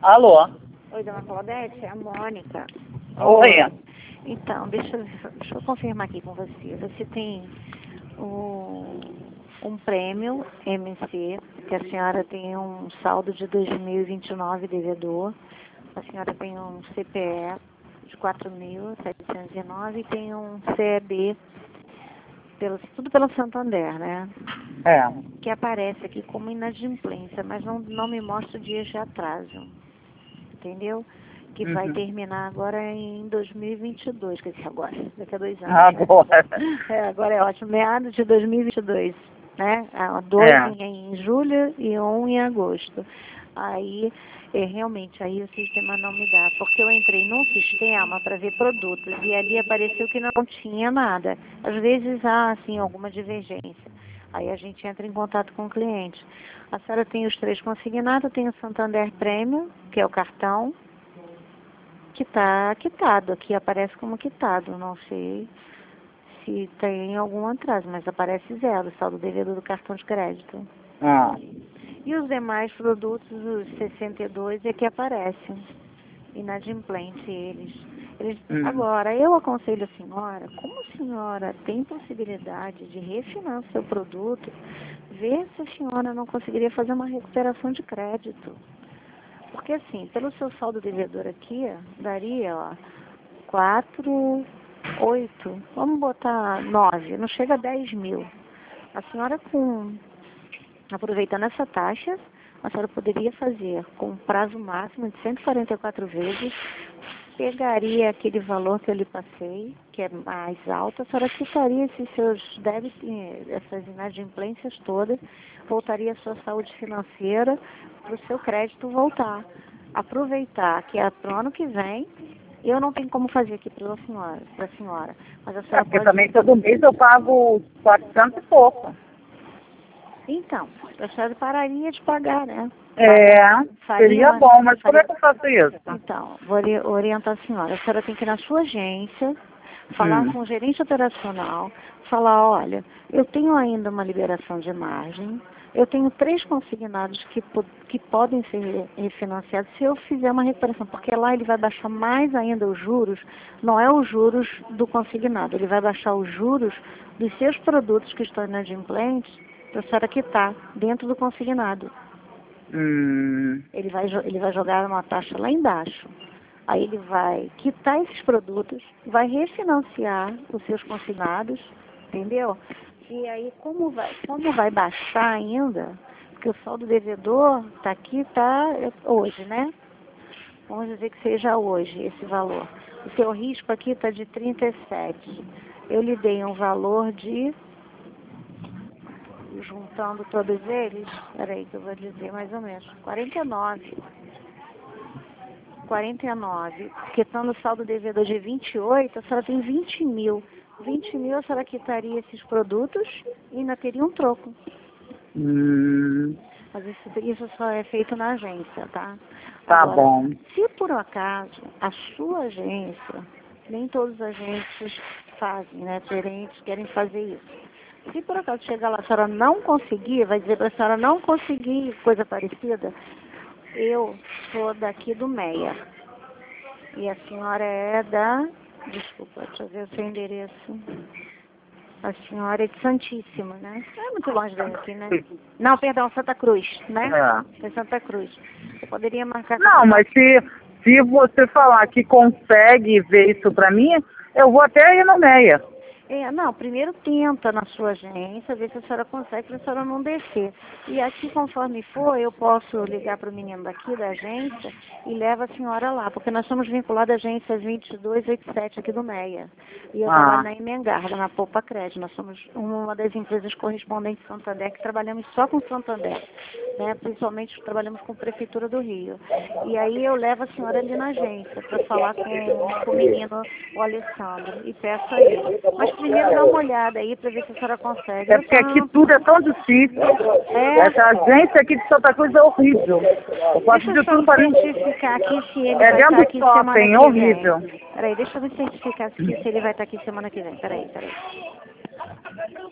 Alô? Oi, dona Claudete, é a Mônica. Oi. Então, deixa eu confirmar aqui com você. Você tem um prêmio MC, que a senhora tem um saldo de 2029 devedor. A senhora tem um CPE de 4.709 e tem um CEB, tudo pelo Santander, né? É. Que aparece aqui como inadimplência, mas não me mostra dias de atraso. Entendeu? Que vai terminar agora em 2022, quer dizer, agora, daqui a 2 anos. Agora. Agora é ótimo, meados de 2022, né? 2 em julho e 1 em agosto. Aí, realmente, aí o sistema não me dá, porque eu entrei num sistema para ver produtos e ali apareceu que não tinha nada. Às vezes há, assim, alguma divergência. Aí a gente entra em contato com o cliente. A senhora tem os 3 consignados, tem o Santander Premium, que é o cartão, que está quitado. Aqui aparece como quitado. Não sei se tem algum atraso, mas aparece 0, saldo devedor do cartão de crédito. E os demais produtos, os 62, é que aparecem. Inadimplente eles. Agora, eu aconselho a senhora, como a senhora tem possibilidade de refinanciar seu produto, ver se a senhora não conseguiria fazer uma recuperação de crédito. Porque assim, pelo seu saldo devedor aqui, daria, ó, 4, 8, vamos botar 9, não chega a 10 mil. A senhora aproveitando essa taxa, a senhora poderia fazer com um prazo máximo de 144 vezes, pegaria aquele valor que eu lhe passei, que é mais alto, a senhora quitaria esses seus débitos, essas inadimplências todas, voltaria a sua saúde financeira para o seu crédito voltar. Aproveitar que é para o ano que vem, eu não tenho como fazer aqui para a senhora, mas a senhora Porque pode... também todo mês eu pago 400 e pouco. Então, a senhora pararia de pagar, né? Seria bom, mas como é que eu faço isso? Então, vou orientar a senhora. A senhora tem que ir na sua agência, falar com o gerente operacional, falar, olha, eu tenho ainda uma liberação de margem, eu tenho 3 consignados que podem ser refinanciados se eu fizer uma recuperação, porque lá ele vai baixar mais ainda os juros, não é os juros do consignado, ele vai baixar os juros dos seus produtos que estão inadimplentes para a senhora quitar dentro do consignado. Ele vai jogar uma taxa lá embaixo. Aí ele vai quitar esses produtos, vai refinanciar os seus consignados, entendeu? E aí como vai baixar ainda, porque o saldo devedor está hoje, né? Vamos dizer que seja hoje esse valor. O seu risco aqui está de 37. Eu lhe dei um valor de, juntando todos eles, peraí que eu vou dizer mais ou menos, 49, quitando o saldo devedor de 28, a senhora tem 20 mil. 20 mil a senhora quitaria esses produtos e ainda teria um troco. Mas isso só é feito na agência, tá? Tá Agora, bom. se por acaso a sua agência, nem todos os agentes fazem, né? Gerentes querem fazer isso. Se por acaso chegar lá, a senhora não conseguir, vai dizer para a senhora não conseguir coisa parecida, eu sou daqui do Meia. E a senhora é desculpa, deixa eu ver o seu endereço. A senhora é de Santíssima, né? Não é muito longe daqui, né? Não, perdão, Santa Cruz, né? É Santa Cruz. Você poderia marcar... Não, mas se você falar que consegue ver isso pra mim, eu vou até ir no Meia. Não, primeiro tenta na sua agência, ver se a senhora consegue, para a senhora não descer. E aqui, conforme for, eu posso ligar para o menino daqui da agência e leva a senhora lá, porque nós somos vinculados à agência 2287 aqui do Meia. E eu trabalho na Emengarda, na Poupa Crédito. Nós somos uma das empresas correspondentes Santander, que trabalhamos só com Santander, né? Principalmente trabalhamos com a Prefeitura do Rio. E aí eu levo a senhora ali na agência para falar com o menino, o Alessandro, e peço a ele. Mas primeiro dá uma olhada aí para ver se a senhora consegue. É porque aqui tudo é tão difícil. Essa agência aqui de Santa Cruz é horrível. Eu faço de tudo para certificar aqui se ele vai estar aqui semana que vem. Horrível. Peraí, deixa eu me certificar se ele vai estar aqui semana que vem. Peraí.